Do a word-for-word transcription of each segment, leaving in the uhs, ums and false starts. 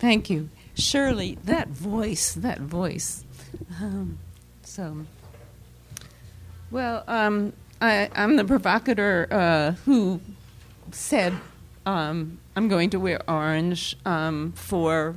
Thank you. Shirley, that voice, that voice. Um, so, well, um, I, I'm the provocateur uh, who said um, I'm going to wear orange um, for,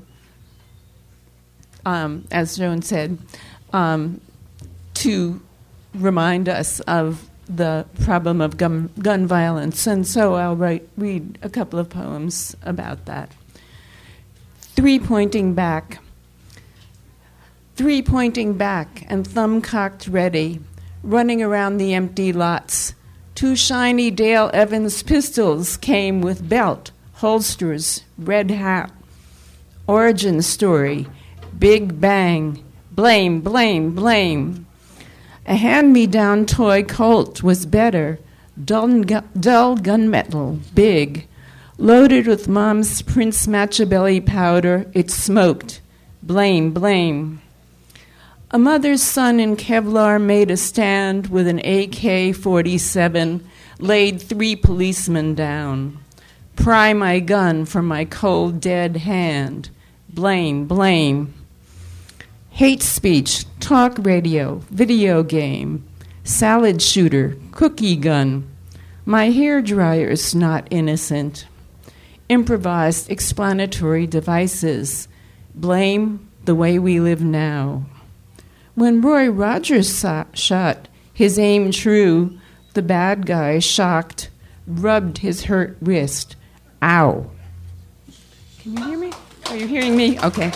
um, as Joan said, um, to remind us of the problem of gun, gun violence. And so I'll write, read a couple of poems about that. Three pointing back. Three pointing back and thumb cocked ready, running around the empty lots. Two shiny Dale Evans pistols came with belt, holsters, red hat. Origin story, big bang, blame, blame, blame. A hand-me-down toy Colt was better, dull, dull gunmetal, big. Loaded with Mom's Prince Machiavelli powder, it smoked. Blame, blame. A mother's son in Kevlar made a stand with an A K forty-seven, laid three policemen down. Pry my gun from my cold, dead hand. Blame, blame. Hate speech, talk radio, video game, salad shooter, cookie gun. My hairdryer's not innocent. Improvised explanatory devices. Blame the way we live now. When Roy Rogers saw, shot, his aim true, the bad guy, shocked, rubbed his hurt wrist. Ow. Can you hear me? Are you hearing me? Okay.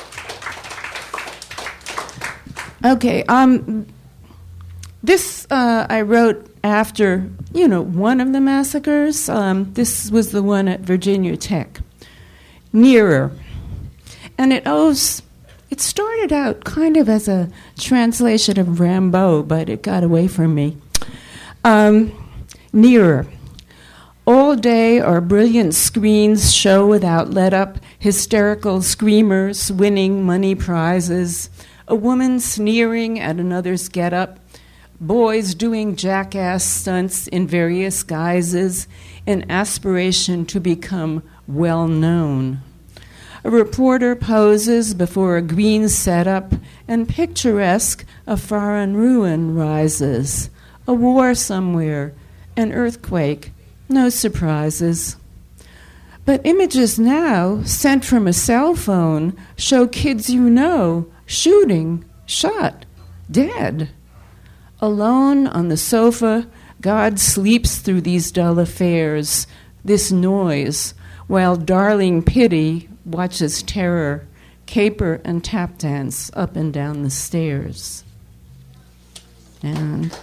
Okay, um, this uh, I wrote after, you know, one of the massacres. Um, this was the one at Virginia Tech. Nearer. And it owes, it started out kind of as a translation of Rimbaud, but it got away from me. Um, nearer. All day our brilliant screens show without let-up hysterical screamers winning money prizes, a woman sneering at another's get-up, boys doing jackass stunts in various guises in aspiration to become well-known. A reporter poses before a green setup, and picturesque a foreign ruin rises. A war somewhere, an earthquake, no surprises. But images now, sent from a cell phone, show kids you know shooting, shot, dead. Alone on the sofa, God sleeps through these dull affairs, this noise, while darling pity watches terror caper and tap dance up and down the stairs. And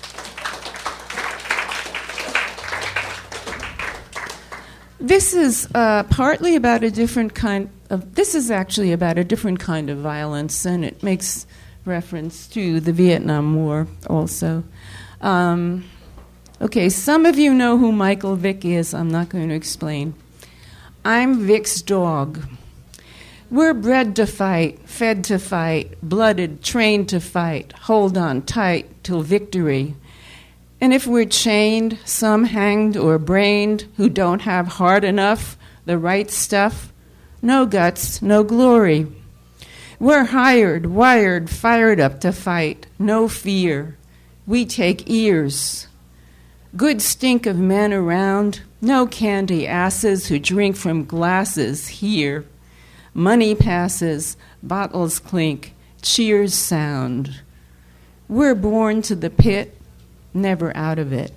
this is uh, partly about a different kind of, this is actually about a different kind of violence, and it makes reference to the Vietnam War also. Um, okay, some of you know who Michael Vick is. I'm not going to explain. I'm Vick's dog. We're bred to fight, fed to fight, blooded, trained to fight, hold on tight till victory. And if we're chained, some hanged or brained, who don't have hard enough, the right stuff, no guts, no glory. We're hired, wired, fired up to fight, no fear. We take ears. Good stink of men around, no candy asses who drink from glasses here. Money passes, bottles clink, cheers sound. We're born to the pit, never out of it.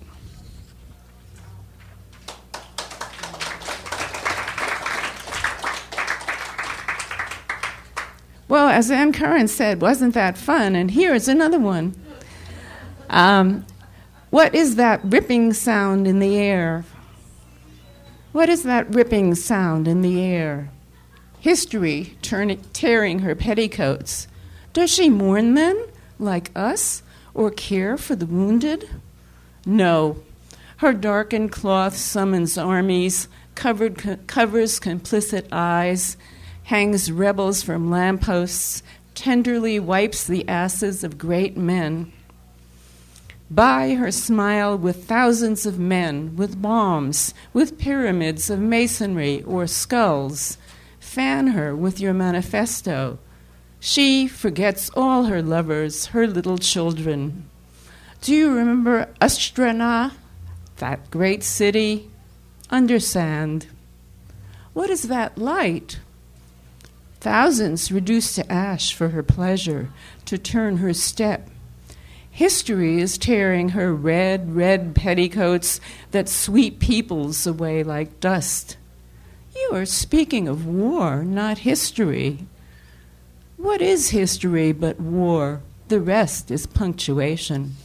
Well, as Ann Curran said, wasn't that fun? And here's another one. Um, what is that ripping sound in the air? What is that ripping sound in the air? History turn, tearing her petticoats. Does she mourn then, like us, or care for the wounded? No. Her darkened cloth summons armies, covered, co- covers complicit eyes, hangs rebels from lampposts, tenderly wipes the asses of great men. By her smile with thousands of men, with bombs, with pyramids of masonry or skulls, fan her with your manifesto. She forgets all her lovers, her little children. Do you remember Astrana, that great city? Under sand. What is that light? Thousands reduced to ash for her pleasure, to turn her step. History is tearing her red, red petticoats that sweep peoples away like dust. You are speaking of war, not history. What is history but war? The rest is punctuation.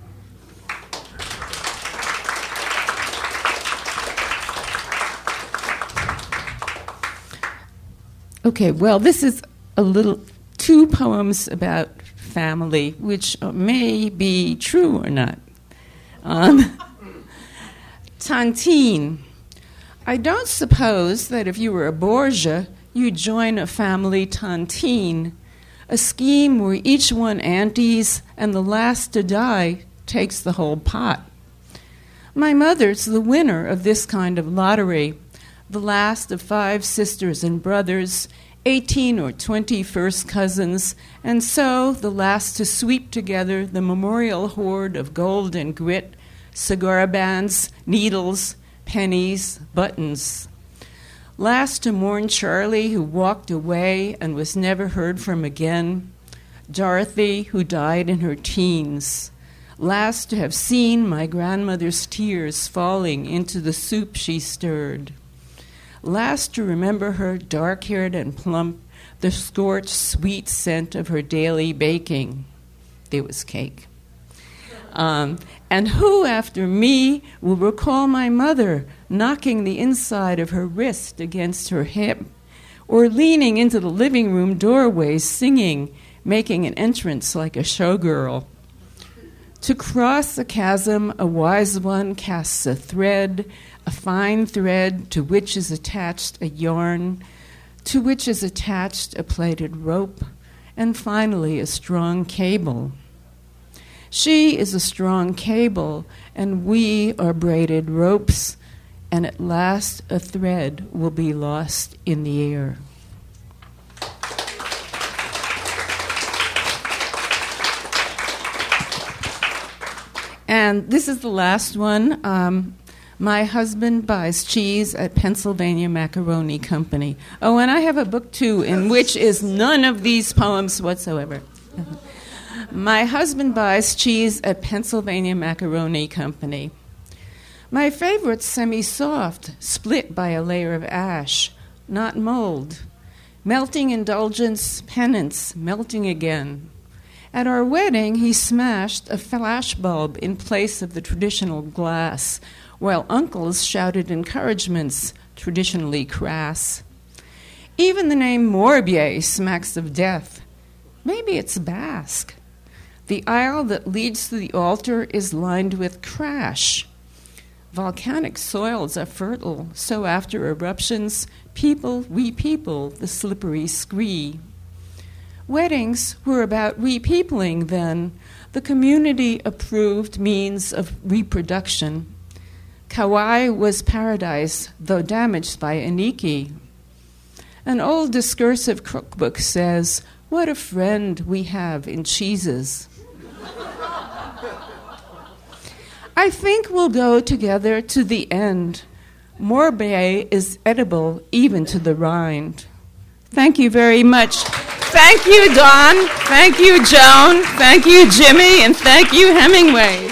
Okay, well, this is a little, two poems about family, which may be true or not. Um, Tantine. I don't suppose that if you were a Borgia, you'd join a family tantine, a scheme where each one antes and the last to die takes the whole pot. My mother's the winner of this kind of lottery, the last of five sisters and brothers, eighteen or twenty first cousins, and so the last to sweep together the memorial hoard of gold and grit, cigar bands, needles, pennies, buttons. Last to mourn Charlie, who walked away and was never heard from again, Dorothy, who died in her teens. Last to have seen my grandmother's tears falling into the soup she stirred. Last to remember her, dark-haired and plump, the scorched, sweet scent of her daily baking. There was cake. Um, and who, after me, will recall my mother knocking the inside of her wrist against her hip, or leaning into the living room doorway singing, making an entrance like a showgirl? To cross a chasm, a wise one casts a thread, a fine thread to which is attached a yarn, to which is attached a plaited rope, and finally a strong cable. She is a strong cable, and we are braided ropes, and at last a thread will be lost in the air. And this is the last one. Um, my husband buys cheese at Pennsylvania Macaroni Company. Oh, and I have a book, too, in which is none of these poems whatsoever. My husband buys cheese at Pennsylvania Macaroni Company. My favorite's semi-soft, split by a layer of ash, not mold. Melting indulgence, penance, melting again. At our wedding, he smashed a flash bulb in place of the traditional glass, while uncles shouted encouragements, traditionally crass. Even the name Morbier smacks of death. Maybe it's Basque. The aisle that leads to the altar is lined with crash. Volcanic soils are fertile, so after eruptions, people repeople the slippery scree. Weddings were about repeopling then, the community-approved means of reproduction. Kauai was paradise, though damaged by Aniki. An old discursive cookbook says, "What a friend we have in cheeses." I think we'll go together to the end. Morbier is edible even to the rind. Thank you very much. Thank you, Don. Thank you, Joan. Thank you, Jimmy. And thank you, Hemingway.